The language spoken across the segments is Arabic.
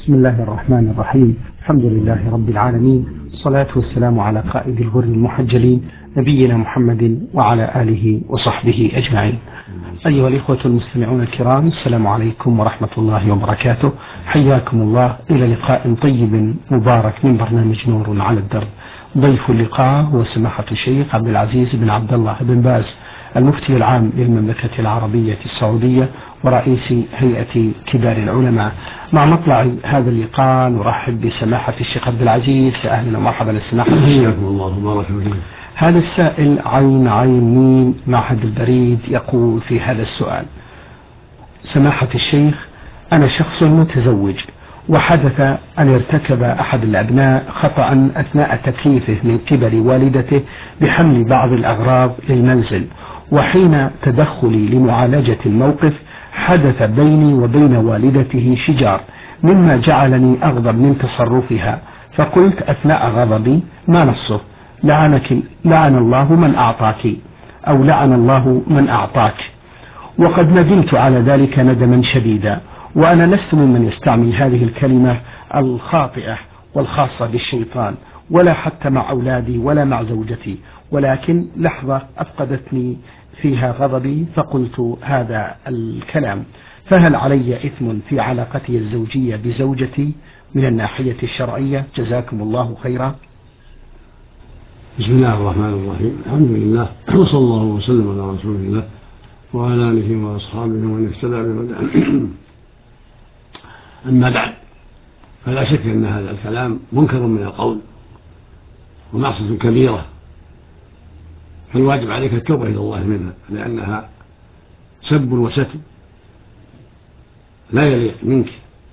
بسم الله الرحمن الرحيم. الحمد لله رب العالمين، الصلاة والسلام على قائد الغر المحجلين نبينا محمد وعلى آله وصحبه أجمعين. أيها الإخوة المستمعون الكرام، السلام عليكم ورحمة الله وبركاته. حياكم الله إلى لقاء طيب مبارك من برنامج نور على الدرب. ضيف اللقاء هو سماحة الشيخ عبد العزيز بن عبد الله بن باز، المفتي العام للمملكة العربية السعودية ورئيس هيئة كبار العلماء. مع مطلع هذا اللقاء نرحب بسماحة الشيخ عبد العزيز. أهلا ومرحبا السماحة. حياكم الله وبارك فيكم. هذا السائل عين ميم معهد البريد يقول في هذا السؤال: سماحة الشيخ، أنا شخص متزوج، وحدث أن ارتكب أحد الأبناء خطأ أثناء تكليفه من قبل والدته بحمل بعض الأغراض للمنزل، وحين تدخلي لمعالجة الموقف حدث بيني وبين والدته شجار، مما جعلني أغضب من تصرفها، فقلت أثناء غضبي: ما نصه؟ لعن الله من أعطاك، أو لعن الله من أعطاك. وقد ندمت على ذلك ندما شديدا، وأنا لست ممن يستعمل هذه الكلمة الخاطئة والخاصة بالشيطان، ولا حتى مع أولادي ولا مع زوجتي، ولكن لحظة أفقدتني فيها غضبي فقلت هذا الكلام. فهل علي إثم في علاقتي الزوجية بزوجتي من الناحية الشرعية؟ جزاكم الله خيرا. بسم الله الرحمن الرحيم. الحمد لله، وصلى الله وسلم على رسول الله وعلى آله وأصحابه ومن اهتدى بهداه. أما بعد، فلا شك أن هذا الكلام منكر من القول ومعصية كبيرة، فالواجب عليك التوبة إلى الله منها، لأنها سب وشتم لا يليق منك.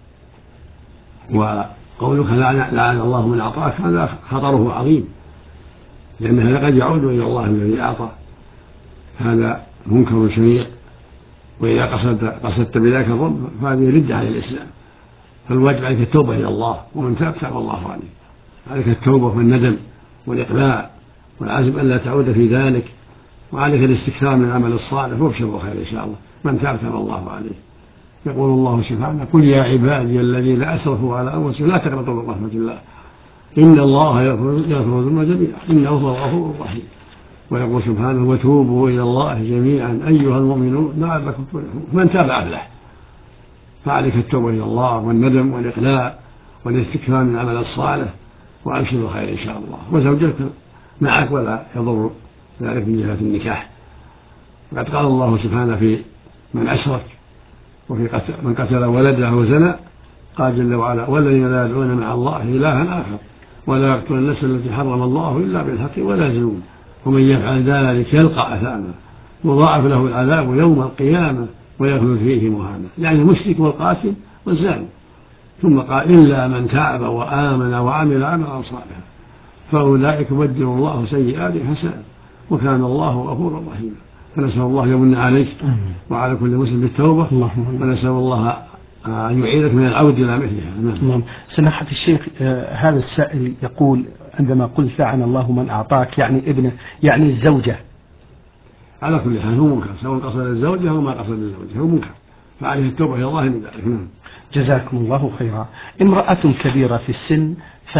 وقولك لعن الله من أعطاك هذا خطره عظيم، لأن هذا قد يعود إلى الله الذي أعطى، هذا منكر شنيع. وإذا قصدت بذلك الرب فهذه ردة على الإسلام، فالواجب عليك التوبة إلى الله، ومن تاب تاب الله عليه. عليك التوبة والندم والإقلاع والعزم أن لا تعود في ذلك، وعليك الاستكثار من العمل الصالح، وابشروا خير إن شاء الله. من تاب تاب الله عليه. يقول الله سبحانه: قل يا عبادي الذين أسرفوا على أنفسهم لا تقنطوا من رحمة الله إن الله يغفر الذنوب جميعا إنه هو الغفور الرحيم. ويقول سبحانه: وتوبوا إلى الله جميعا أيها المؤمنون لعلكم تفلحون. من تاب أفلح. فعليك التوبة إلى الله والندم والإقلاع والاستكثار من العمل الصالح، وأبشر الخير إن شاء الله. وزوجك معك ولا يضر ذلك من جهة النكاح. وقد قال الله سبحانه في من أشرك وفي من قتل ولده وزنى، قال جل وعلا: والذين لا يدعون مع الله إلها آخر ولا يقتلون النفس التي حرم الله إلا بالحق ولا يزنون ومن يفعل ذلك يلقى أثاما يضاعف له العذاب يوم القيامة ويخلد فيه مهانا. يعني المشرك والقاتل والزاني. ثم قال: إلا من تاب وآمن وعمل عملا صالحا فأولئك يبدل الله سيئاتهم حسنات وكان الله غفورا رحيما. فنسأل الله يمن عليك وعلى كل مسلم بالتوبة، ونسأل الله أن يعيدك من العود إلى مثلها. نعم. سماحة الشيخ، هذا السائل يقول: عندما قلت لعن الله من أعطاك يعني ابنه، يعني الزوجة. على كل حال هو منكر، سواء قصد الزوجة أو ما قصد الزوجة هو منكر، فعليه التوبة إلى الله من ذلك. جزاكم الله خيرا. امرأة كبيرة في السن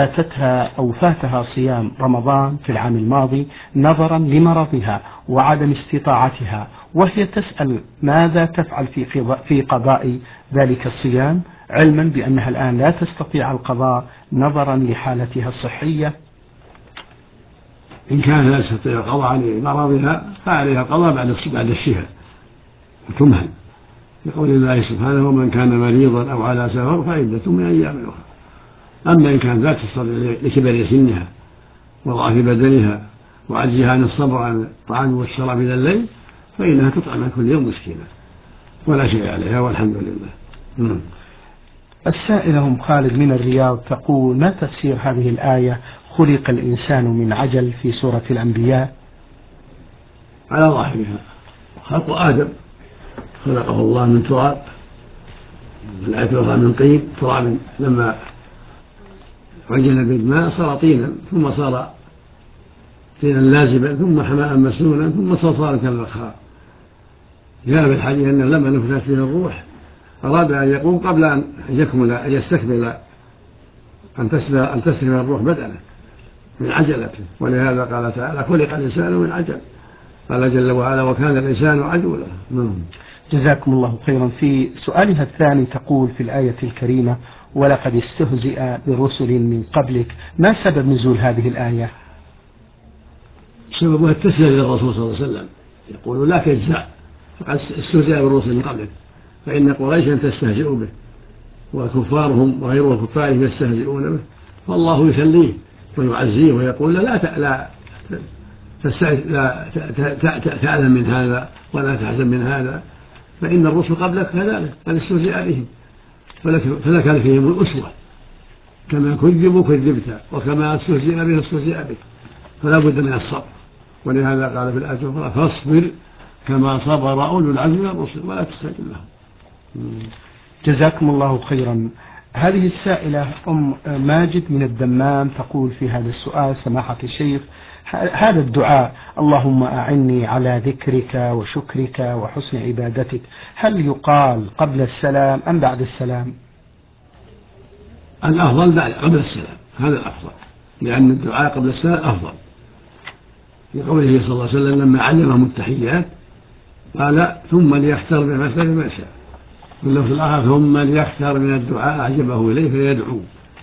فاتها صيام رمضان في العام الماضي نظرا لمرضها وعدم استطاعتها، وهي تسأل ماذا تفعل في قضاء ذلك الصيام، علما بأنها الآن لا تستطيع القضاء نظرا لحالتها الصحية. إن كان لا تستطيع القضاء لمرضها فعليها القضاء بعد الشفاء وتمهل، يقول الله سبحانه: ومن كان مريضا أو على سفر فعدة من أيام أخرى. أما إن كانت لا تستطيع لكبر سنها وضعف بدنها وعجزها عن الصبر عن الطعام والشراب إلى الليل فإنها تطعم كل يوم مسكينا ولا شيء عليها والحمد لله. السائلة أم خالد من الرياض تقول: ما تفسير هذه الآية خلق الإنسان من عجل في سورة الأنبياء؟ على ظاهرها خلق آدم خلقه الله من تراب، الآية الأخرى من طين، تراب لما عجن بالماء صار طينا، ثم صار طينا لازبا، ثم حماء مسنونا، ثم صار كالفخار. جاء بالحديث أنه لما نفخت فيه الروح أراد أن يقوم قبل أن يكمل أن يستكمل أن تسلم الروح بدنه من عجلته، ولهذا قال تعالى خلق الإنسان من عجل، قال جل وعلا وكان الإنسان عجولا. جزاكم الله خيرا. في سؤالها الثاني تقول في الآية الكريمة ولقد استهزئ برسل من قبلك، ما سبب نزول هذه الآية؟ سببها التسلية للرسول صلى الله عليه وسلم، يقول لا تجزع فقد استهزئ بالرسل من قبلك، فإن قريشا تستهزئ به وكفارهم وغير كفارهم يستهزئون به، فالله يخليه ويعزيه ويقول لا تعلم من هذا ولا تحزن من هذا، فإن الرسل قبلك كذلك قد استهزئ بهم، فلك فيهم الأسوة، كما كذبوا كذبت وكما استهزئ به استهزئ بك، فلا بد من الصبر. ولهذا قال في الآية الأخرى فاصبر كما صبر أولو العزم من الرسل ولا تستعجل لهم. جزاكم الله خيرا. هذه السائلة أم ماجد من الدمام تقول في هذا السؤال سماحة الشيخ هذا الدعاء اللهم أعني على ذكرك وشكرك وحسن عبادتك هل يقال قبل السلام أم بعد السلام؟ الأفضل قبل السلام، هذا الأفضل، لأن الدعاء قبل السلام أفضل، لقوله صلى الله عليه وسلم لما علمهم التحيات قال ثم ليختار بمثل ما شاء، واللفظ الآخر ثم ليختار من الدعاء أعجبه إليه فيدعو،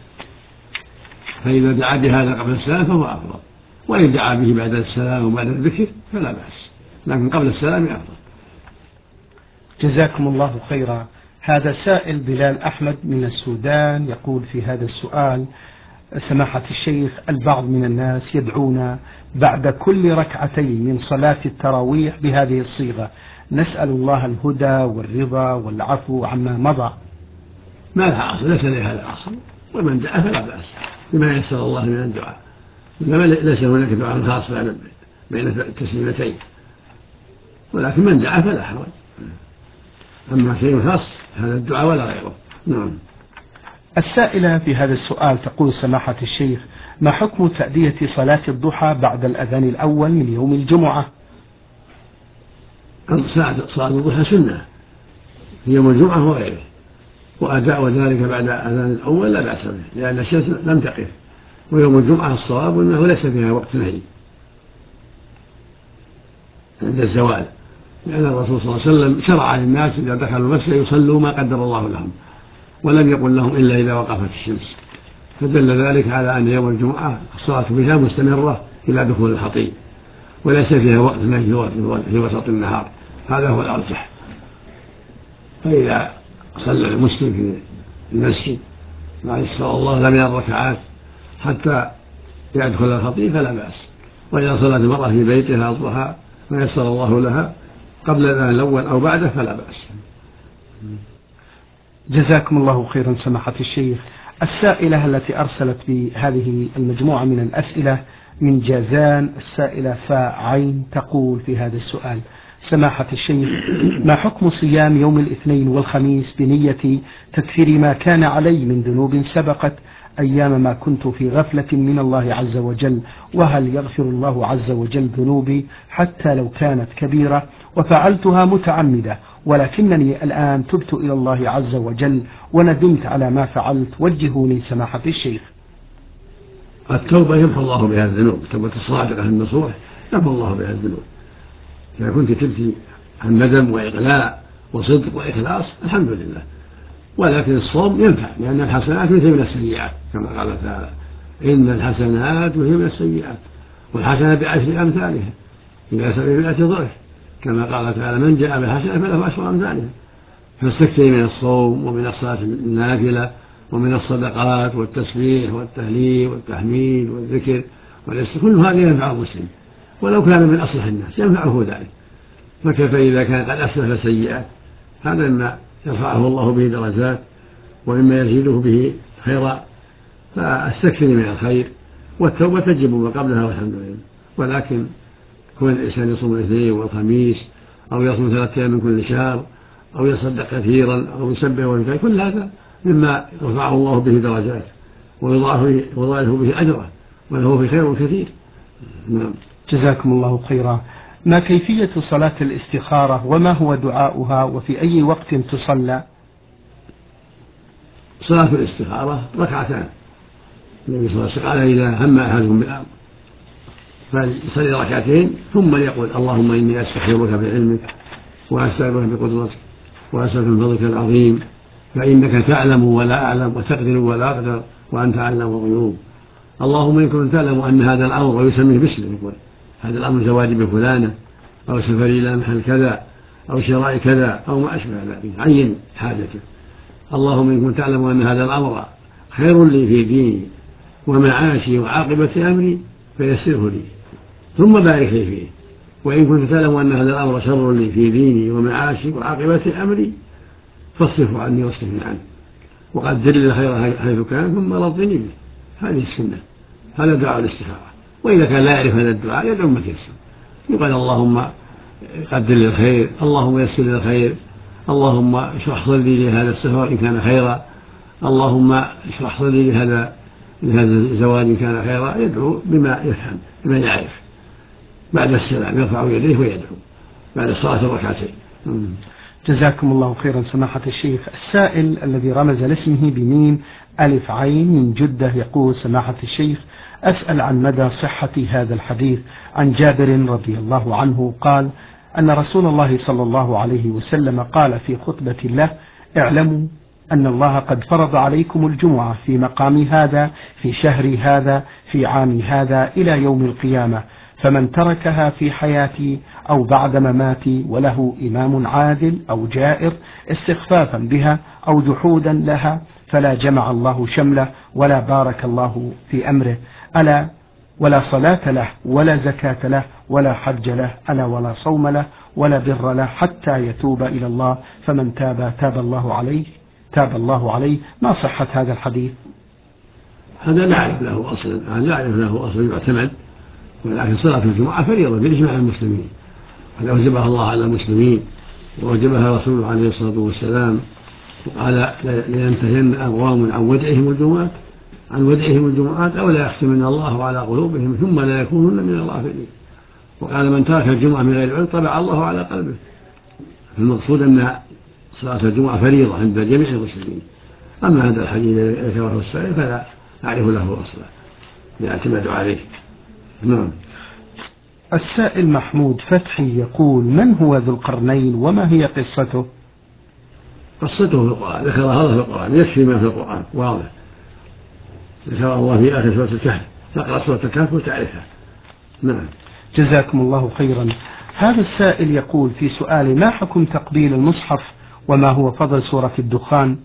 فإذا دعا بهذا قبل السلام فهو أفضل، وإن دعا به بعد السلام وبعد الذكر فلا بأس، لكن قبل السلام أفضل. جزاكم الله خيرا. هذا سائل بلال أحمد من السودان يقول في هذا السؤال سماحة الشيخ البعض من الناس يدعون بعد كل ركعتين من صلاة التراويح بهذه الصيغة نسأل الله الهدى والرضا والعفو عما مضى. ما لها أصل، ليس لها هذا الأصل، ومن دعا فلا بأس بما يسر الله من الدعاء، إنما ليس هناك دعاء خاص بين التسليمتين، ولكن من دعا فلا حرج، أما شيء خاص هذا الدعاء ولا غيره. نعم. السائلة في هذا السؤال تقول سماحة الشيخ ما حكم تأدية صلاة الضحى بعد الأذان الأول من يوم الجمعة؟ صلاة الضحى سنة في يوم الجمعة وغيره، وأداء ذلك بعد الأذان الأول لا بأس به، لأن الشمس لم تقف، ويوم الجمعة الصواب أنه ليس فيها وقت نهي عند الزوال، لأن الرسول صلى الله عليه وسلم شرع للناس إذا دخلوا المسجد يصلوا ما قدر الله لهم، ولم يقل لهم إلا إذا وقفت الشمس، فدل ذلك على أن يوم الجمعة الصلاة فيها مستمرة إلى دخول الخطيب، وليس فيها وقت نهي في وسط النهار، هذا هو الأرجح. فإذا صلى المسلم في المسجد ما يشترى الله لم يرى ركعات حتى يدخل الخطيب فلا بأس، وإذا صلت المرأة في بيتها الضحى ما يسر الله لها قبل الآن الأول أو بعده فلا بأس. جزاكم الله خيرا سماحة الشيخ. السائلة التي أرسلت بهذه المجموعة من الأسئلة من جازان السائلة فاء عين تقول في هذا السؤال سماحة الشيخ ما حكم صيام يوم الاثنين والخميس بنية تكفير ما كان علي من ذنوب سبقت أيام ما كنت في غفلة من الله عز وجل، وهل يغفر الله عز وجل ذنوبي حتى لو كانت كبيرة وفعلتها متعمدة، ولكنني الآن تبت إلى الله عز وجل وندمت على ما فعلت، وجهوني سماحة الشيخ. التوبة يمحو الله بها الذنوب، التوبة الصادقة النصوح يمحو الله بها الذنوب، إذا كنت تبكي عن ندم وإقلاع وصدق وإخلاص الحمد لله. ولكن الصوم ينفع لأن الحسنات يذهبن السيئات، كما قال تعالى إن الحسنات يذهبن السيئات، والحسنة بعشر أمثالها إلى 700 ضعف، كما قال تعالى من جاء بالحسنة فله 10 أمثالها. فاستكثر من الصوم ومن الصلاة النافلة ومن الصدقات والتسبيح والتهليل والتحميد والذكر والاستغفار، كل هذا ينفع المسلم ولو كان من أصلح الناس ينفعه ذلك، فكيف إذا كان قد أسلف سيئات، هذا مما يرفعه الله به درجات ومما يزيده به خيرا، فاستكثر من الخير، والتوبة تجب ما قبلها والحمد لله. ولكن كون الإنسان يصوم الاثنين والخميس أو يصوم 3 أيام من كل شهر أو يصدق كثيرا أو يسبح ويكبر، كل هذا مما يرفعه الله به درجات ويضاعف به أجره وله في خير كثير. نعم. جزاكم الله خيرا. ما كيفية صلاة الاستخارة وما هو دعاؤها وفي أي وقت تصلى؟ صلاة الاستخارة ركعتان. النبي صلى الله عليه وسلم قال إذا هم أحدهم بالأمر فليصلي ركعتين ثم ليقول اللهم إني أستخيرك بعلمك وأستغفرك بقدرتك وأسألك من فضلك العظيم فإنك تعلم ولا أعلم وتقدر ولا أقدر وأنت أعلم الغيوب. اللهم إن كنت تعلم أن هذا الأمر ويسميه باسمه يقول هذا الأمر زواجي بفلانة أو سفري إلى محل كذا أو شراء كذا أو ما أشبه ذلك عين حاجته. اللهم إن كنت تعلم أن هذا الأمر خير لي في ديني ومعاشي وعاقبة أمري فيسره لي ثم بارك لي فيه. وإن كنت تعلم أن هذا الأمر شر لي في ديني ومعاشي وعاقبة أمري فاصرفه عني واصرفني عنه وقدر لي الخير حيث كان ثم رضني به. هذه السنة، هذا دعاء الاستخارة. وإذا كان لا يعرف هذا الدعاء يدعو ما تيسر يقال اللهم قدر لي الخير، اللهم يسر لي الخير، اللهم اشرح صدري لهذا السفر إن كان خيرا، اللهم اشرح صدري لهذا الزواج إن كان خيرا. يدعو بما يفهم بما يعرف بعد السلام يرفع يديه ويدعو بعد صلاة الركعتين. جزاكم الله خيرا سماحة الشيخ. السائل الذي رمز لاسمه بميم ألف عين من جدة يقول سماحة الشيخ أسأل عن مدى صحة هذا الحديث عن جابر رضي الله عنه قال أن رسول الله صلى الله عليه وسلم قال في خطبة له اعلموا أن الله قد فرض عليكم الجمعة في مقام هذا في شهر هذا في عام هذا إلى يوم القيامة، فمن تركها في حياتي أو بعد مماتي وله إمام عادل أو جائر استخفافا بها أو جحودا لها فلا جمع الله شمله ولا بارك الله في أمره، ألا ولا صلاة له ولا زكاة له ولا حج له، ألا ولا صوم له ولا بر له حتى يتوب إلى الله، فمن تاب تاب الله عليه. ما صحة هذا الحديث؟ هذا لا أعرف له أصل يعتمد، ولكن صلاة الجمعة فريضة بإجماع المسلمين، قد أوجبها الله على المسلمين وأوجبها رسوله عليه الصلاة والسلام وقال لينتهين أقوام عن ودعهم الجمعات أو لا يختمن الله على قلوبهم ثم لا يكونون من الغافلين. وقال من ترك الجمعة من غير علم طبع الله على قلبه. المقصود أن صلاة الجمعة فريضة عند جميع المسلمين. أما هذا الحديث الذي ذكره السائل فلا أعرف له أصلا يعتمد عليه. نعم. السائل محمود فتحي يقول من هو ذو القرنين وما هي قصته؟ قصته في القرآن ذكرها الله في القرآن، يكفي ما في القرآن واضح، ذكر الله في آخر سورة الكهف، تقرأ سورة الكهف وتعرفها. نعم. جزاكم الله خيرا. هذا السائل يقول في سؤال ما حكم تقبيل المصحف وما هو فضل سورة الدخان؟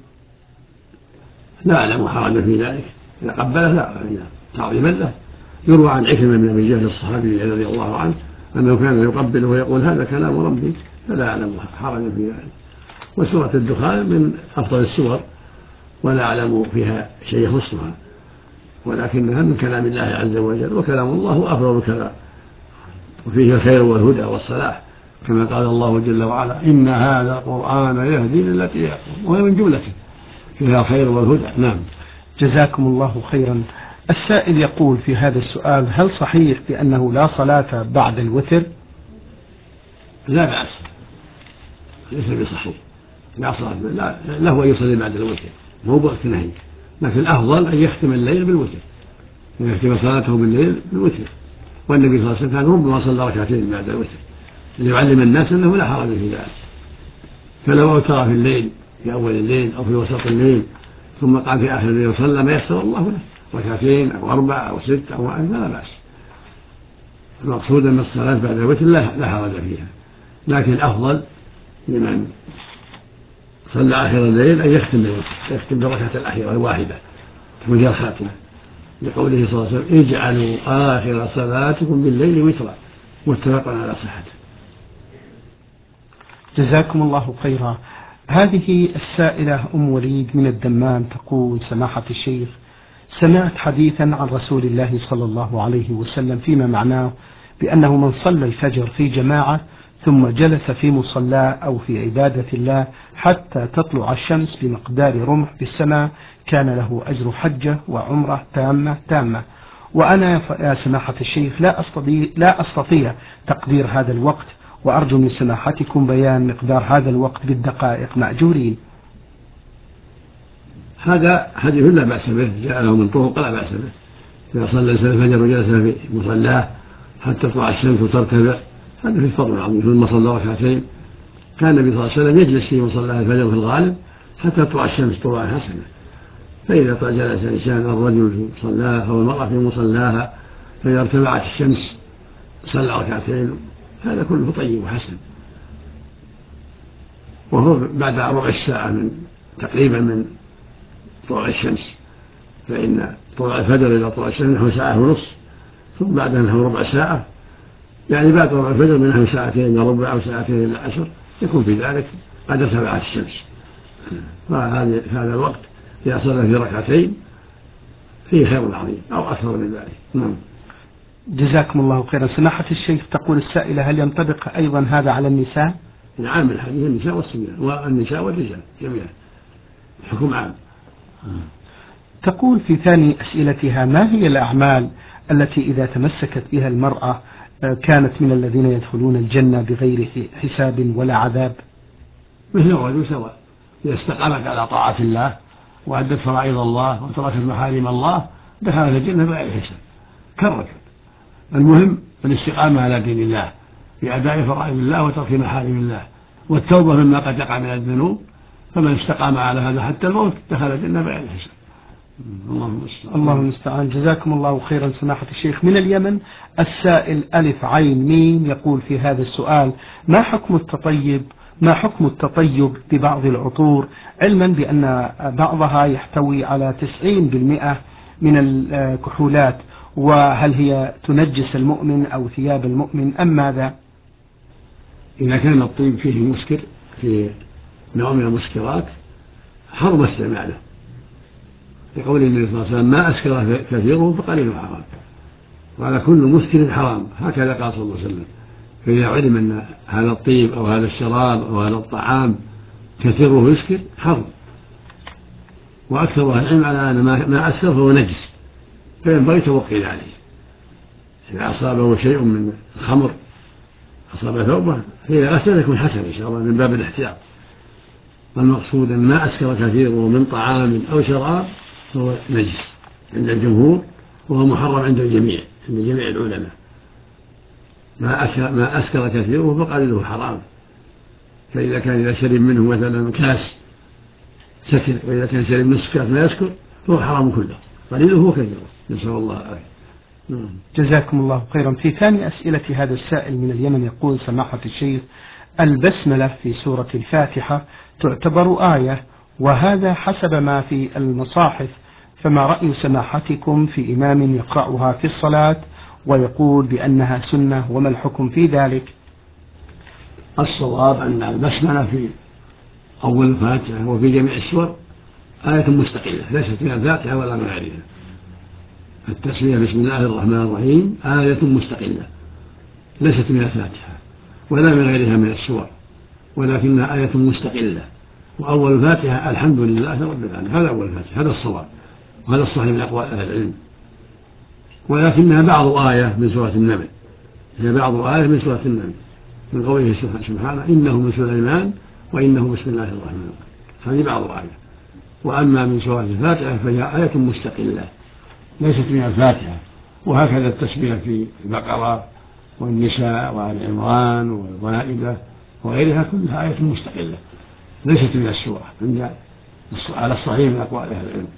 لا أعلم حرج في ذلك، إذا قبله لا تعظيما له. يروى عن عكرمة بن أبي جهل الصحابي رضي الله عنه أنه كان يقبله ويقول هذا كلام ربي، فلا أعلم حرج في ذلك. وسورة الدخان من أفضل السور ولا أعلم فيها شيء يخصها، ولكنها من كلام الله عز وجل، وكلام الله أفضل الكلام وفيه الخير والهدى والصلاح، كما قال الله جل وعلا إن هذا القرآن يهدي للتي هي أقوم، وهي من جملته فيها الخير والهدى. نعم. جزاكم الله خيرا. السائل يقول في هذا السؤال هل صحيح بأنه لا صلاة بعد الوتر؟ لا بأس، ليس بصحيح، لا صلاة له أن يصلي بعد الوتر، مو بوقت نهي، لكن الأفضل أن يختم الليل بالوتر، أن يختم صلاته بالليل بالوتر. والنبي صلى الله عليه وسلم كان ربما صلى ركعتين بعد الوتر ليعلم الناس أنه لا حرج في ذلك. فلو أوتر في الليل في أول الليل أو في وسط الليل ثم قام في آخر الليل وصلى ما يسر الله له ركعتين أو 4 أو 6 أو 1 فلا بأس. المقصود أن الصلاة بعد الوتر لا حرج فيها، لكن الأفضل لمن صلى آخر الليل أن يختم بالركعة الأخيرة الواحدة تكون هي الخاتمة، لقوله صلى الله عليه وسلم اجعلوا آخر صلاتكم بالليل وترا، متفق على صحته. جزاكم الله خيرا. هذه السائلة أم وليد من الدمام تقول سماحة الشيخ سمعت حديثا عن رسول الله صلى الله عليه وسلم فيما معناه بأنه من صلى الفجر في جماعة ثم جلس في مصلاه أو في عبادة الله حتى تطلع الشمس بمقدار رمح بالسماء كان له أجر حجة وعمرة تامة. وأنا يا سماحة الشيخ لا أستطيع تقدير هذا الوقت، وأرجو من سماحتكم بيان مقدار هذا الوقت بالدقائق مأجورين. هذا حديث لا بأس به، جاء له من طرق لا بأس به. إذا صلى الفجر وجلس في مصلاه حتى تطلع الشمس وترتفع هذا فيه فضل عظيم. ثم صلى ركعتين كان النبي صلى الله عليه وسلم يجلس في مصلاه الفجر في الغالب حتى تطلع الشمس طلوعا حسنا. فإذا جلس الإنسان الرجل في مصلاه أو المرأة في مصلاها فإذا ارتفعت الشمس صلى ركعتين هذا كله طيب وحسن. وهو بعد ربع الساعة تقريبا من طلوع الشمس، فإن طلوع الفجر إلى طلوع الشمس نحو ساعة ونصف، ثم بعدها نحو ربع ساعة، يعني بعد طلوع الفجر من نحو ساعتين إلى ربع أو ساعتين إلى 10 يكون في ذلك قد ارتفعت الشمس. فهذا الوقت إذا صلى في ركعتين فيه خير عظيم أو أكثر من ذلك. نعم. جزاكم الله خيرا. سماحة الشيخ تقول السائلة: هل ينطبق أيضا هذا على النساء؟ نعم، الحديث النساء والصبيان والنساء والرجال جميعا، حكم عام. تقول في ثاني أسئلتها: ما هي الأعمال التي إذا تمسكت بها المرأة كانت من الذين يدخلون الجنة بغير حساب ولا عذاب؟ مثل الرجل سواء، إذا استقامت على طاعة الله وأدت فرائض الله وتركت محارم الله دخلت الجنة بغير حساب كالرجل. المهم الاستقامة على دين الله بأداء فرائض الله وترك محارم الله والتوبة مما قد يقع من الذنوب، فمن استقام على هذا حتى الموت دخل الجنة بغير حساب. الله المستعان. جزاكم الله خيرا سماحة الشيخ. من اليمن السائل ألف عين ميم يقول في هذا السؤال: ما حكم التطيب ببعض العطور، علما بأن بعضها يحتوي على 90% من الكحولات، وهل هي تنجس المؤمن أو ثياب المؤمن أم ماذا؟ إذا كان الطيب فيه مسكر، في نوع من المسكرات، حرم استعماله، لقول النبي صلى الله عليه وسلم: ما أسكر كثيره فقليله حرام، وعلى كل مسكر حرام، هكذا قال صلى الله عليه وسلم. فإذا علم أن هذا الطيب أو هذا الشراب أو هذا الطعام كثيره يسكر حرم، وأكثر العلم على أن ما أسكر فهو نجس، فينبغي توقي عليه. إذا أصابه شيء من الخمر أصاب ثوبه فإذا غسل يكون حسن إن شاء الله من باب الاحتياط. المقصود أن ما أسكر كثيره من طعام أو شراب فهو نجس عند الجمهور، وهو محرم عند الجميع، عند جميع العلماء. ما أسكر كثيره فقليله حرام. فإذا كان إذا شرب منه مثلا كاس سكر، وإذا كان شرب نصف كاس ما يسكر فهو حرام كله، قليله وكثيره، نسأل الله العافية. جزاكم الله خيرا. في ثاني أسئلة هذا السائل من اليمن يقول: سماحة الشيخ، البسملة في سورة الفاتحة تعتبر آية، وهذا حسب ما في المصاحف، فما رأي سماحتكم في إمام يقرأها في الصلاة ويقول بأنها سنة، وما الحكم في ذلك؟ الصواب أن البسملة في أول الفاتحة وفي جميع السور آية مستقلة، ليست من الفاتحة ولا من غيرها. التسمية بسم الله الرحمن الرحيم آية مستقلة، ليست من الفاتحة ولا من غيرها من السور، ولكنها آية مستقلة. وأول الفاتحة الحمد لله رب العالمين، هذا أول الفاتحة، هذا الصواب وهذا الصحيح من أقوال أهل العلم. ولكنها بعض آية من سورة النمل، هي بعض آية من سورة النمل، من قوله سبحانه: إنه من سليمان وإنه بسم الله الرحمن الرحيم، هذه بعض آية. وأما من سورة الفاتحة فهي آية مستقلة ليست من الفاتحة. وهكذا التسمية في البقرة والنساء وآل عمران والمائدة وغيرها كلها آية مستقلة ليست من السورة على الصحيح من أقوال أهل العلم.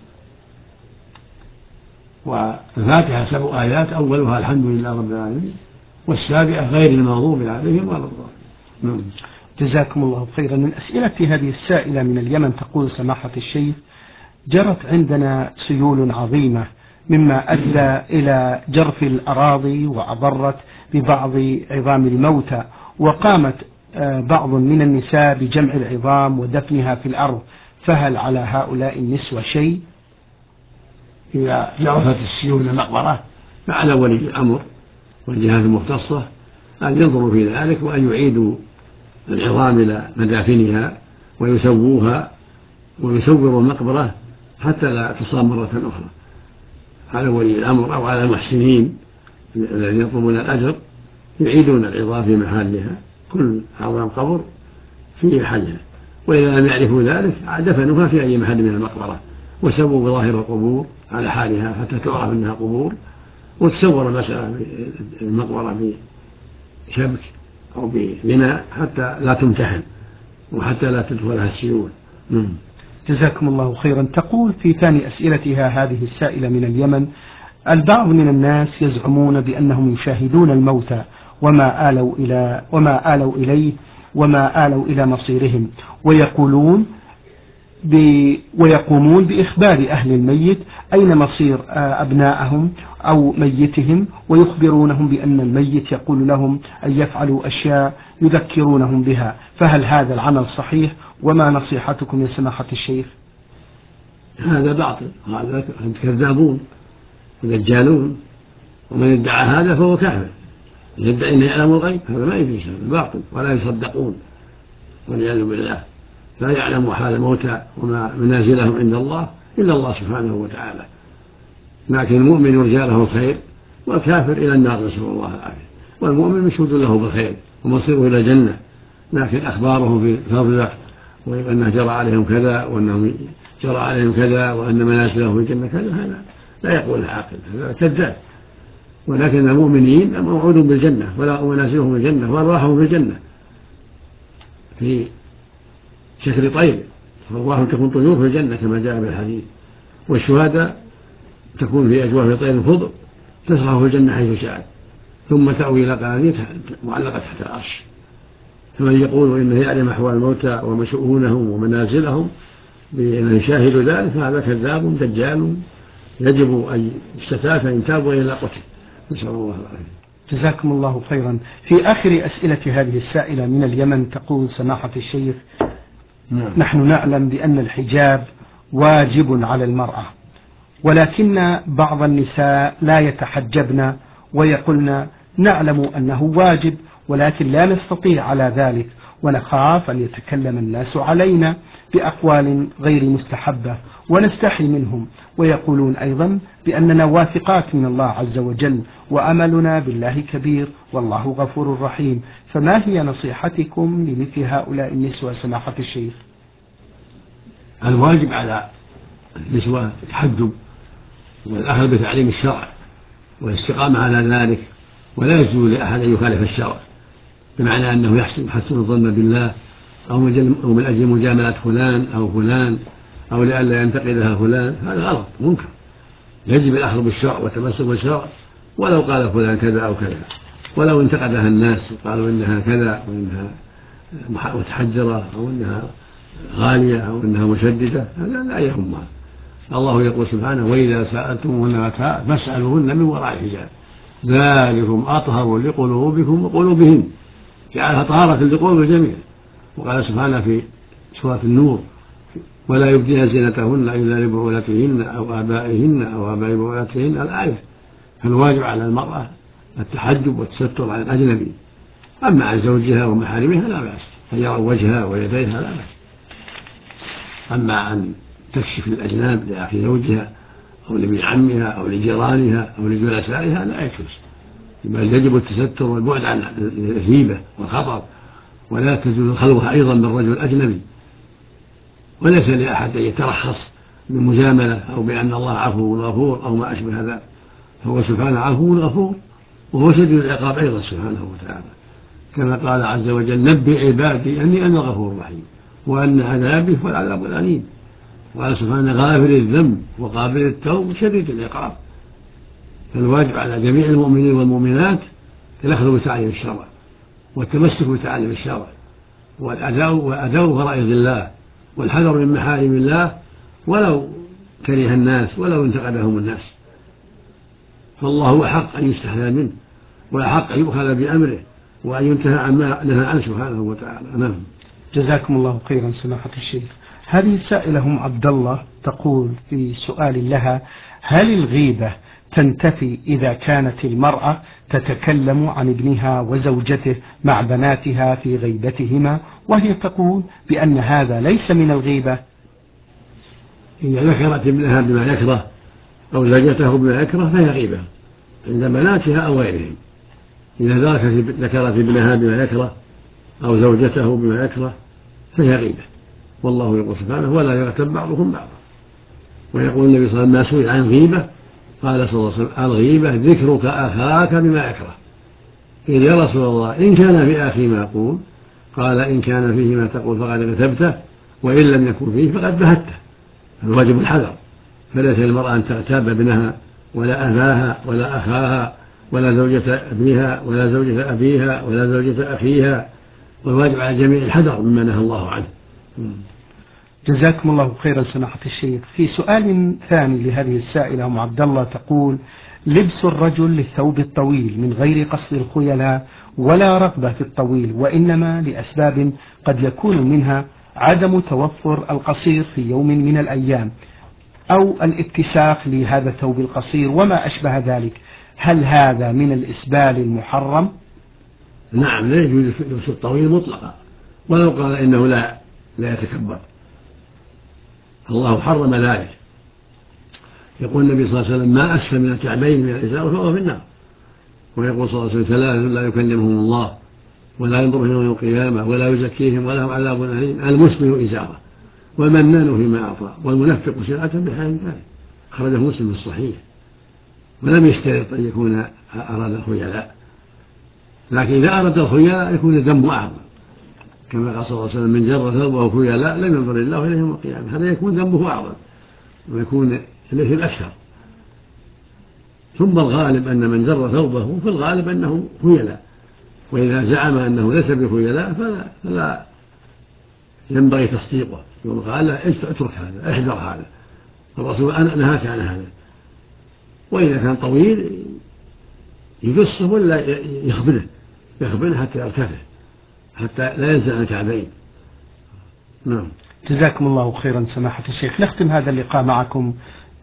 والفاتحة 7 آيات، أولها الحمد لله رب العالمين، والسابعة غير المغضوب عليهم ولا الضالين. جزاكم الله خيرا. من أسئلة هذه السائلة من اليمن تقول: سماحة الشيخ، جرت عندنا سيول عظيمة مما أدى إلى جرف الأراضي وأضرت ببعض عظام الموتى، وقامت بعض من النساء بجمع العظام ودفنها في الأرض، فهل على هؤلاء النسوة شيء؟ إذا جرفت السيول المقبرة فعلى ولي الأمر والجهات المختصة أن ينظروا في ذلك وأن يعيدوا العظام إلى مدافنها ويسووها ويسوروا المقبرة حتى لا تصاب مرة أخرى. على ولي الأمر أو على المحسنين الذين يطلبون الأجر يعيدون العظام في محلها، كل عظام قبر في محلها، وإذا لم يعرفوا ذلك دفنوها في أي محل من المقبرة، وسووا بظاهر القبور على حالها حتى تعرف أنها قبور، وتصور المسألة المقبرة بشبك أو ببناء حتى لا تمتحن وحتى لا تدخلها السيول. جزاكم الله خيرا. تقول في ثاني أسئلتها هذه السائلة من اليمن: البعض من الناس يزعمون بأنهم يشاهدون الموتى وما آلوا إليه وما آلوا إلى مصيرهم، ويقومون بإخبار أهل الميت أين مصير أبنائهم أو ميتهم، ويخبرونهم بأن الميت يقول لهم أن يفعلوا أشياء يذكرونهم بها، فهل هذا العمل صحيح؟ وما نصيحتكم يا سماحة الشيخ؟ هذا باطل، هذا كذابون ودجالون، ومن ادعى هذا فهو كافر. يدعي أنه يعلم الغيب، هذا ما يجوز، هذا باطل ولا يصدقون والعياذ بالله. لا يعلم حال الموتى وما منازلهم عند الله إلا الله سبحانه وتعالى، لكن المؤمن يرجى له الخير والكافر إلى النار، نسأل الله العافية. والمؤمن مشهود له بالخير ومصيره إلى الجنة، لكن أخباره في فضله وأنه جرى عليهم كذا وأنهم جرى عليهم كذا وأن منازله في الجنة كذا، هذا لا يقول العاقل، هذا كذاب. ولكن المؤمنين موعود بالجنة ومنازلهم في الجنة وأرواحهم في الجنة في شكل طير، فأرواحهم تكون طيور في الجنة كما جاء بالحديث. والشهداء تكون في أجواف طير خضر تسرح في الجنة حيث شاءت، ثم تأوي إلى قناديل معلقة تحت العرش. فمن يقول إنه يعلم أحوال الموتى وشؤونهم ومنازلهم بأنه يشاهد ذلك فهذا كذاب دجال، يجب أن يستتاب فإن تابوا إلى قتل، نسأل الله العافية. جزاكم الله خيرا. في آخر أسئلة هذه السائلة من اليمن تقول: سماحة الشيخ، نحن نعلم بأن الحجاب واجب على المرأة، ولكن بعض النساء لا يتحجبن ويقولن نعلم أنه واجب ولكن لا نستطيع على ذلك، ونخاف أن يتكلم الناس علينا بأقوال غير مستحبة ونستحي منهم، ويقولون أيضا بأننا واثقات من الله عز وجل وأملنا بالله كبير والله غفور رحيم، فما هي نصيحتكم لمثل هؤلاء النسوة سماحة الشيخ؟ الواجب على النسوة التحجب والأخذ بتعليم الشرع والاستقامة على ذلك، ولا يجوز لأحد أن يخالف الشرع بمعنى أنه يحسن الظن بالله أو من أجل مجاملة فلان أو فلان أو لئلا ينتقدها فلان، هذا غلط منكر. يجب الأخذ بالشرع والتمسك بالشرع ولو قال فلان كذا أو كذا، ولو انتقدها الناس وقالوا إنها كذا وإنها متحجرة أو إنها غالية أو إنها مشددة، هذا لا يهمها. الله يقول سبحانه: وإذا سألتموهن متاعا فاسألوهن من وراء حجاب ذلكم أطهر لقلوبكم وقلوبهن، جعلها طهارة لقلوب الجميع. وقال سبحانه في سورة النور: ولا يبدين زينتهن إلا لبعولتهن أو آبائهن أو آباء بعولتهن الآية. فالواجب على المرأة التحجب والتستر عن الأجنبي، أما عن زوجها ومحارمها لا بأس، فيرى وجهها ويديها لا بأس. أما أن تكشف الأجناب لأخي زوجها أو لابن عمها أو لجيرانها أو لجلسائها لا يجوز، بل يجب التستر والبعد عن الهيبة والخطر، ولا تجوز الخلوة أيضا من رجل أجنبي. وليس لأحد أن يترخص بالمجاملة أو بأن الله عفو غفور أو ما أشبه هذا، فهو سبحانه عفو غفور وهو شديد العقاب أيضا سبحانه وتعالى، كما قال عز وجل: نبئ عبادي أني أنا الغفور الرحيم وأن عذابي هو العذاب الأليم. وقال سبحانه: غافر الذنب وقابل التوب شديد العقاب. فالواجب على جميع المؤمنين والمؤمنات الأخذ بتعليم الشرع والتمسك بتعليم الشرع وأداء فرائض الله والحذر من محارم الله ولو كره الناس ولو انتقدهم الناس، فالله هو حق أن يستحيا منه وحق أن يؤخذ بأمره وأن ينتهى عما نهى عنه سبحانه وتعالى. نعم. جزاكم الله خيرا سماحة الشيخ. هذه السائلة عبد الله تقول في سؤال لها: هل الغيبة تنتفي إذا كانت المرأة تتكلم عن ابنها وزوجته مع بناتها في غيبتهما، وهي تقول بأن هذا ليس من الغيبة؟ إذا ذكرت ابنها بما يكره أو زوجته بما يكره فهي غيبة عند بناتها أو غيرهم. إذا ذكرت ابنها بما يكره أو زوجته بما يكره فهي غيبة، والله يقول سبحانه ولا يغتب بعضكم بعضا. ويقول النبي صلى الله عليه وسلم ما سئل عن غيبة قال صلى الله عليه وسلم الغيبة ذكرك أخاك بما يكره. قيل يا رسول الله إن كان في أخي ما يقول؟ قال إن كان فيه ما تقول فقد اغتبته وإن لم يكن فيه فقد بهته. الواجب الحذر، فليس للمرأة أن تغتاب ابنها ولا أباها ولا أخاها ولا زوجة ابنها ولا زوجة أبيها ولا زوجة أخيها، والواجب على الجميع الحذر مما نهى الله عنه. جزاكم الله خيرا سماحة الشيخ. في سؤال ثاني لهذه السائلة أم عبد الله تقول: لبس الرجل للثوب الطويل من غير قصد الخيلاء ولا رغبة في الطويل، وإنما لأسباب قد يكون منها عدم توفر القصير في يوم من الأيام أو الاتساق لهذا الثوب القصير وما أشبه ذلك، هل هذا من الإسبال المحرم؟ نعم، لا يجوز لبس الطويل مطلقا ولو قال إنه لا يتكبر، الله حرم ذلك. يقول النبي صلى الله عليه وسلم ما أسفل من الكعبين من الإزار فهو في النار. ويقول صلى الله عليه وسلم ثلاث لا يكلمهم الله ولا ينظر يوم القيامة ولا يزكيهم ولهم عذاب أليم: المسبل إزاره والمنان فيما أعطى والمنفق سلعة بحال ذلك. أخرجه مسلم في الصحيح. ولم يشترط أن يكون أراد الخيلاء، لكن إذا أراد الخيلاء يكون الذنب أعظم، كما قال صلى الله عليه وسلم: من جر ثوبه خيلاء لم ينظر الله إليه يوم القيامة. هذا يكون ذنبه أعظم ويكون إليه الأكثر. ثم الغالب أن من جر ثوبه في الغالب أنه خيلاء، وإذا زعم أنه ليس بخيلاء فلا ينبغي تصديقه، يقال له اترك هذا، احذر هذا، الرسول نهاك عن هذا. وإذا كان طويل يقصه ولا يخبره حتى يرتفع، حتى لا ينزل عن الكعبين. نعم. جزاكم الله خيرا سماحة الشيخ. نختم هذا اللقاء معكم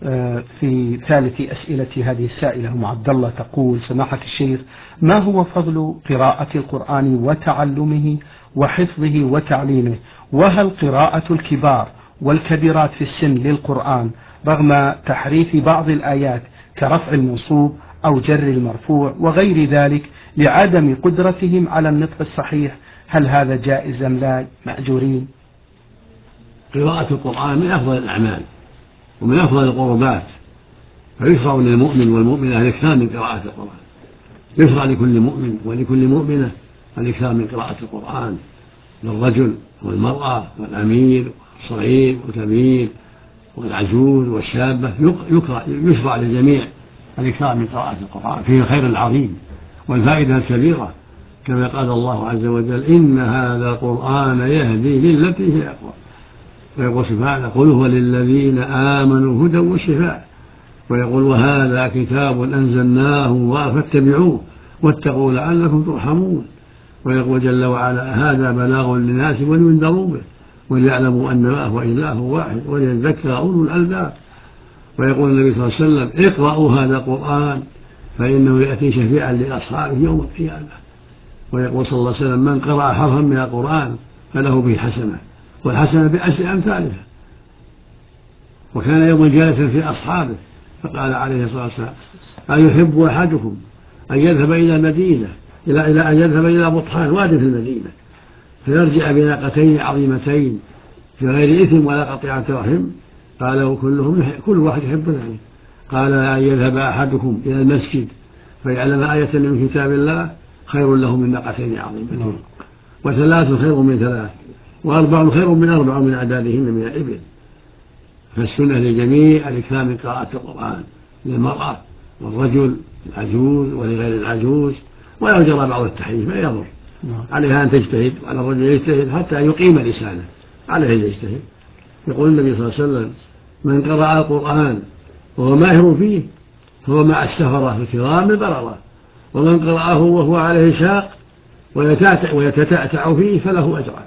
في ثالث أسئلة هذه السائلة أم عبد الله تقول: سماحة الشيخ، ما هو فضل قراءة القرآن وتعلمه وحفظه وتعليمه؟ وهل قراءة الكبار والكبيرات في السن للقرآن رغم تحريف بعض الآيات كرفع المنصوب أو جر المرفوع وغير ذلك لعدم قدرتهم على النطق الصحيح، هل هذا جائز أم لا مأجورين؟ قراءة القرآن من أفضل الأعمال ومن أفضل القربات، فيشرع للمؤمن والمؤمنة الإكثار من قراءة القرآن. يشرع لكل مؤمن ولكل مؤمنة الإكثار من قراءة القرآن، للرجل والمرأة والأمير والصغير والكبير والعجوز والشابة. يشرع للجميع الإكثار من قراءة القرآن، فيه الخير العظيم والفائدة الكبيرة، كما قال الله عز وجل: إن هذا القرآن يهدي للتي هي أقوم. ويقول سبحانه: قل هو للذين آمنوا هدى وشفاء. ويقول: وهذا كتاب أنزلناه فاتبعوه واتقوا لعلكم ترحمون. ويقول جل وعلا: هذا بلاغ للناس ولينذروا به وليعلموا أنما هو إله واحد وليذكر أولو الألباب. ويقول النبي صلى الله عليه وسلم: اقرأوا هذا القرآن فإنه يأتي شفيعا لأصحابه يوم القيامة. ويقول صلى الله عليه وسلم: من قرأ حرفا من القرآن فله به حسنة، والحسنة بعشر أمثالها. وكان يوما جالسا في أصحابه فقال عليه الصلاة والسلام: أيحب أحدكم أن يذهب إلى مدينة إلى أن يذهب إلى بطحان وادي في المدينة فيرجع بناقتين عظيمتين في غير إثم ولا قطيعة رحم؟ قالوا كل واحد يحب ذلك. قال: أن يذهب أحدكم إلى المسجد فيعلم آية من كتاب الله خير له من ناقتين عظيمتين، وثلاث خير من ثلاث، وأربع خير من أربع من أعدادهن من الإبل. فالسنة للجميع الإكثار من قراءة القرآن، للمرأة والرجل، العجوز ولغير العجوز، ولو جرى بعض التحريف ما يضر. عليها أن تجتهد، وعلى الرجل يجتهد حتى يقيم لسانه، عليه أن يجتهد. يقول النبي صلى الله عليه وسلم: من قرأ القرآن وهو ماهر فيه فهو مع السفرة الكرام البررة، ومن قرأه وهو عليه شاق ويتتعتع فيه فله أجران.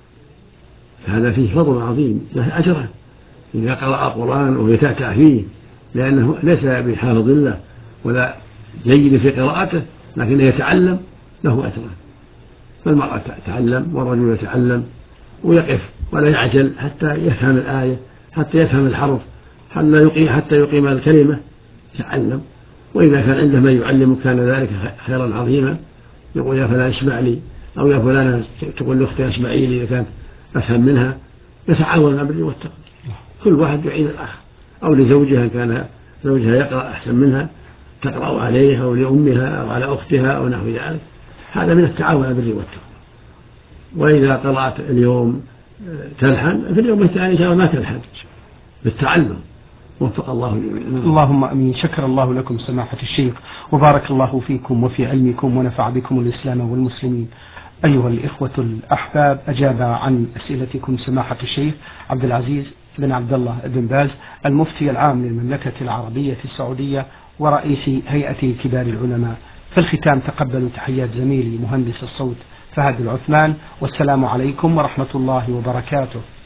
هذا فيه فضل عظيم، له أجران إذا قرأ القرآن ويتعتع فيه، لأنه ليس بحافظ له ولا جيد في قراءته، لكن يتعلم له أجران. فالمرأة تتعلم والرجل يتعلم ويقف ولا يعجل حتى يفهم الآية، حتى يفهم الحرف، حتى يقيم الكلمة، يتعلم. وإذا كان عنده من يعلم كان ذلك خيرا عظيما. يقول: يا فلان اسمع لي، أو يا فلان تقول لأختي اسمعي لي إذا كانت أفهم منها. يتعاون على البر والتقوى، كل واحد يعين الآخر، أو لزوجها كان زوجها يقرأ أحسن منها تقرأ عليه، أو لأمها أو على أختها أو نحو ذلك، هذا من التعاون على البر والتقوى. وإذا قرأت اليوم تلحن في اليوم الثاني إن شاء الله ما تلحن بالتعلم. وفق الله جميعا. اللهم أمين. شكر الله لكم سماحة الشيخ، وبارك الله فيكم وفي علمكم ونفع بكم الإسلام والمسلمين. أيها الإخوة الأحباب، أجاب عن أسئلتكم سماحة الشيخ عبد العزيز بن عبد الله بن باز، المفتي العام للمملكة العربية السعودية ورئيس هيئة كبار العلماء. في الختام تقبلوا تحيات زميلي مهندس الصوت فهد العثمان، والسلام عليكم ورحمة الله وبركاته.